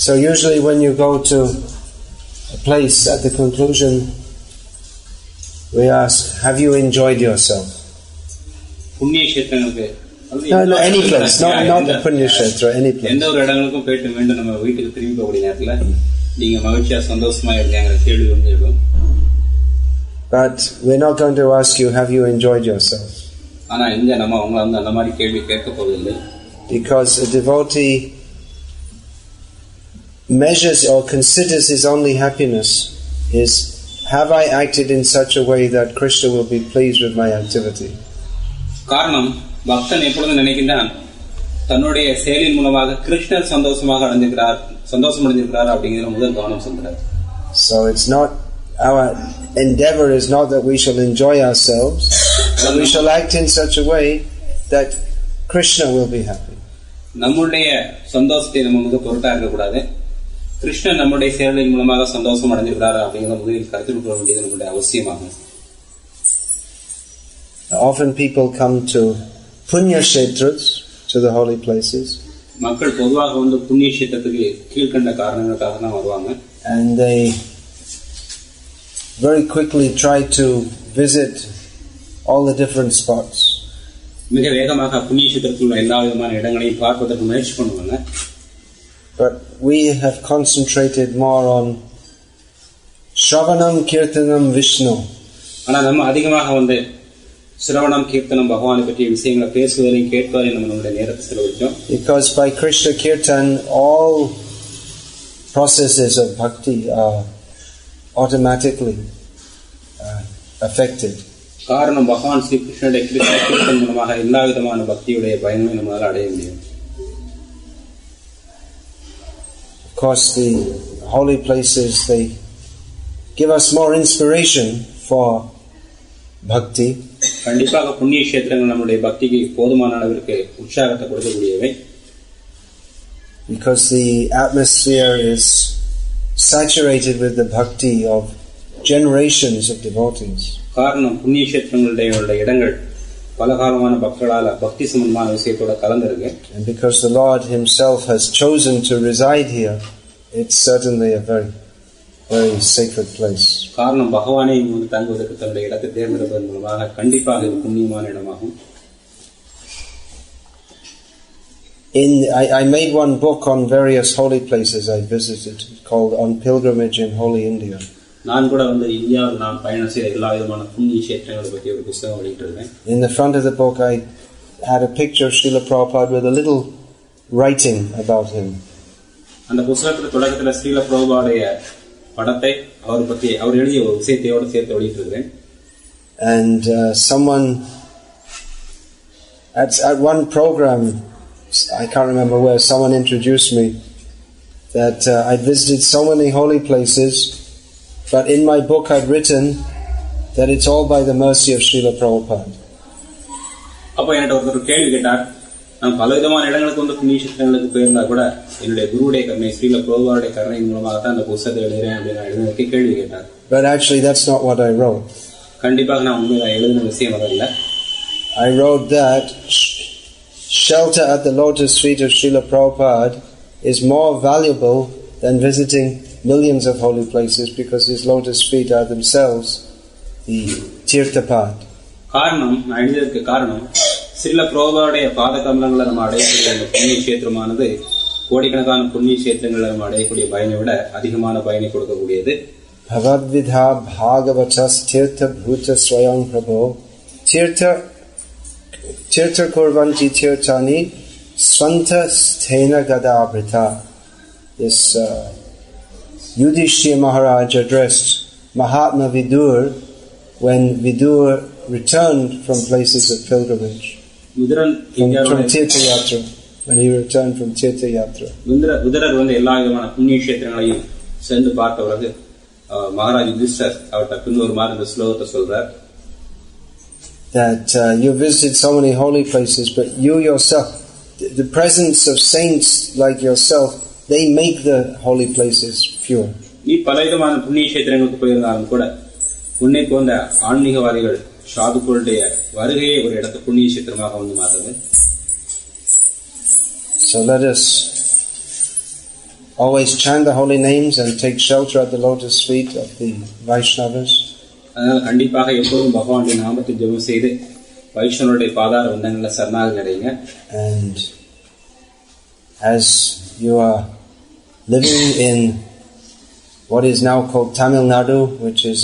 So usually when you go to a place at the conclusion, we ask, have you enjoyed yourself? No, any place, not the Punya Kshetra, any place. But we're not going to ask you, have you enjoyed yourself? Because a devotee measures or considers his only happiness is, have I acted in such a way that Krishna will be pleased with my activity? காரணம் பக்தன் எப்பொழுதும் நினைக்கின்றான் தன்னுடைய செயலின் மூலமாக கிருஷ்ணர் சந்தோஷம் அடைந்திருக்கிறார் அப்படிங்கிற முதல் கவனம் செலுத்துறார். So it's not, our endeavor is not that we shall enjoy ourselves, but we shall act in such a way that Krishna will be happy. நம்முடைய சந்தோஷத்தை நம்ம மிக பொருட்டா இருக்கக்கூடாது. கிருஷ்ணன் நம்முடைய செயலின் மூலமாக சந்தோஷம் அடைந்திருக்கிறார் அப்படிங்கிற முதலில் கருத்தில் கொள்ள வேண்டியது நம்முடைய அவசியமாகும். Often people come to Punya Kshetras, to the holy places. மக்கள் பொதுவாக வந்து புண்ணிய க்ஷேத்திரத்துக்கு கீழ்கண்ட காரணங்களுக்காக தான் வருவாங்க. And they very quickly try to visit all the different spots. மிக வேகமாக புண்ணிய க்ஷேத்திரத்தில் உள்ள எல்லா விதமான இடங்களையும் பார்ப்பதற்கு முயற்சி பண்ணுவாங்க. But we have concentrated more on Shravanam Kirtanam Vishnu. ஆனா நம்ம அதிகமாக வந்து சிரவணம் கீர்த்தனம் பகவானை பற்றிய விஷயங்களை பேசுவதையும் கேட்பதையும் நம்மளுடைய நேரத்தை செலவழிச்சோம். Because by Krishna Kirtan all processes of bhakti are automatically affected. காரணம் பகவான் ஸ்ரீ கிருஷ்ணனுடைய கிருஷ்ண கீர்த்தன் மூலமாக எல்லா விதமான பக்தியுடைய பயனை நம்மளால் அடைய முடியும். Of course, the holy places, they give us more inspiration for bhakti. கண்டிப்பாக புண்ணிய க்ஷேத்திரங்கள் நம்முடைய பக்திக்கு போதுமான அளவிற்கு உற்சாகத்தை கொடுக்கக்கூடியவை. Because the atmosphere is saturated with the bhakti of generations of devotees. காரணம் புண்ணிய க்ஷேத்திரங்களுடைய இடங்கள் பலகாலமான பக்தர்களால பக்தி சம்பந்தமான விஷயத்தோட கலந்திருக்கு. And because the Lord Himself has chosen to reside here, it's certainly a very sacred place. காரணம் பகவானே இங்கு வந்து தங்குவதற்கு தன்னுடைய இடத்தை தேர்ந்தெடுப்பதன் மூலமாக கண்டிப்பாக இது புண்ணியமான இடமாகும். I made one book on various holy places I visited called On Pilgrimage in Holy India. நான் கூட வந்து இந்தியாவில் நான் பயணம் செய்த எல்லா விதமான புண்ணிய க்ஷேத்திரங்களை பற்றி ஒரு புத்தகம் வெளியிட்டிருந்தேன். In the front of the book I had a picture of Srila Prabhupada with a little writing about him. அந்த புத்தகத்துல தொடக்கத்துல ஸ்ரீல பிரபுபாடைய படத்தை அவர் எழுதிய ஒரு விஷயத்தையோடு சேர்த்து வெளியிட்டிருக்கிறேன். And someone at one program, I can't remember where, someone introduced me that I visited so many holy places, but in my book I've written that it's all by the mercy of Srila Prabhupada. அப்ப என்கிட்ட ஒருத்தர் கேள்வி கேட்டார், நான் பலவிதமான இடங்களுக்கு வந்து புண்ணிய க்ஷேத்திரங்களுக்கு போயிருந்தா கூட என்னுடைய குருவுடைய கருணை ஸ்ரீல பிரபுபாவுடைய கருணை மூலமாக தான் அந்த புத்தகத்தை எழுதுறேன் அப்படின்னு எழுதுறதுக்கு கேள்வி கேட்டார். But actually that's not what I wrote. கண்டிப்பாக நான் உண்மையில எழுதின விஷயம் அதல்ல. I wrote that shelter at the lotus feet of Srila Prabhupada is more valuable than visiting millions of holy places, because his lotus feet are themselves the tirthapad. காரணம் நான் எழுதியதற்கு காரணம் ஸ்ரீல பிரபுபாவுடைய பாத கமலங்களை நம்ம அடையக்கூடிய அந்த புண்ணிய க்ஷேத்திரமானது கோடிக்கணக்கான புண்ணிய க்ஷேத்திரங்களை நம்ம அடையக்கூடிய பயனை விட அதிகமான பயனை கொடுக்கக்கூடியது. Bhavadvidha bhagavatas tirtha bhuta swayam prabho tirtha kurvanti tirthani swanta sthena gadabrita. This Yudhishthira Maharaj addressed Mahatma Vidur when Vidur returned from places of pilgrimage, from Tirtha Yatra, when he returned from Tirtha Yatra. விதுரர் வந்து எல்லா விதமான புண்ணிய க்ஷேத்திரங்களையும் சென்று பார்த்த பிறகு மகாராஜ் யுதிஷ்டர் அவர்கிட்ட பின்வருமாறு இந்த ஸ்லோகத்தை சொல்றார். That you visited so many holy places, but you yourself, the presence of saints like yourself, they make the holy places pure. நீ பலவிதமான புண்ணிய க்ஷேத்திரங்களுக்கு போயிருந்தாலும் கூட உன்னை போன்ற ஆன்மீகவாதிகள் சாதுக்களுடைய வருகையை ஒரு இடத்தை புண்ணிய க்ஷேத்திரமாக வந்து மாறுது. So let us always chant the holy names and take shelter at the lotus feet of the Vaishnavas. அதனால் கண்டிப்பாக எப்போதும் பகவானுடைய நாமத்தை ஜெபம் செய்து வைஷ்ணவருடைய பாதார வந்தங்களில் சரணாகதி அடையுங்க. And as you are living in what is now called Tamil Nadu, which is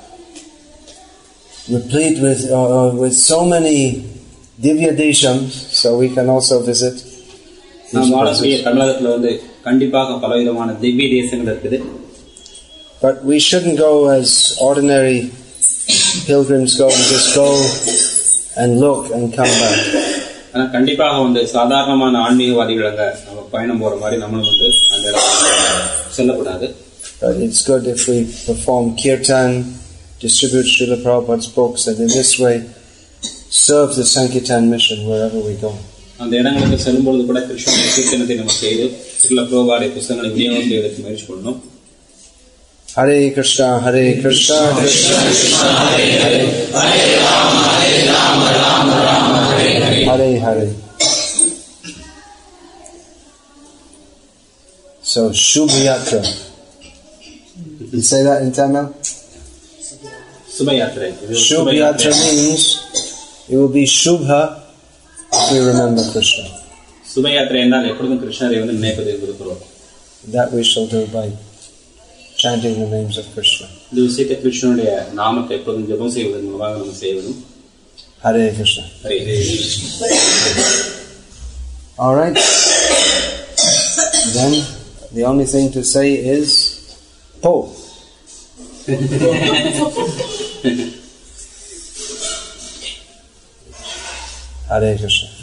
replete with so many Divya Deshams, so we can also visit. நாம் வாழக்கூடிய தமிழகத்தில் வந்து கண்டிப்பாக பலவிதமான திவ்ய தேசங்கள் இருக்குது. But we shouldn't go as ordinary pilgrims go and just go and look and come back. ஆனால் கண்டிப்பாக வந்து சாதாரணமான ஆன்மீகவாதிகள் அங்கே நம்ம பயணம் போற மாதிரி நம்மளும் வந்து அந்த செல்லக்கூடாது. But it's good if we perform kirtan, distribute Srila Prabhupada's books, and in this way serve the Sankirtan mission wherever we go. அந்த இடங்களுக்கு செல்லும்பொழுது கூட கிருஷ்ணனுடைய கீர்த்தனத்தை நம்ம செய்து ஸ்ரீல பிரபுபாதுடைய புத்தகங்களை விநியோகம் செய்வதற்கு முயற்சி பண்ணணும். Hare Krishna, Hare Krishna, Krishna Krishna, Hare Hare, Hare Rama, Rama Rama, Hare Hare. So Shubha-yatra. You say that in Tamil? Shubha-yatra. Shubha-yatra means it will be Shubha if we remember Krishna. Shubha-yatra என்றால் எப்பொழுதும் கிருஷ்ணரை வந்து நினைப்பது இருக்கிறோம். That we shall do by chanting the names of Krishna. இந்த விஷயத்தை கிருஷ்ணனுடைய நாமத்தை எப்பொழுதும் ஜெபம் செய்வதன் மூலமாக நம்ம செய்வதும். Hare Krishna. Hare Krishna. All right. Then the only thing to say is Po. Hare Krishna.